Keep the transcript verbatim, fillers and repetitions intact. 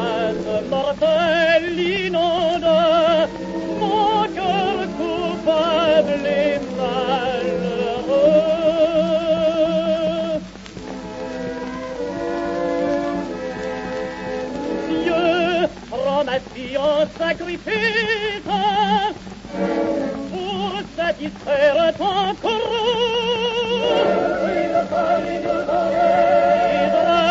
grâce mortelle inonde mon cœur coupable et malheureux. Dieu rend ma fille en sacrifice pour satisfaire ton courroux.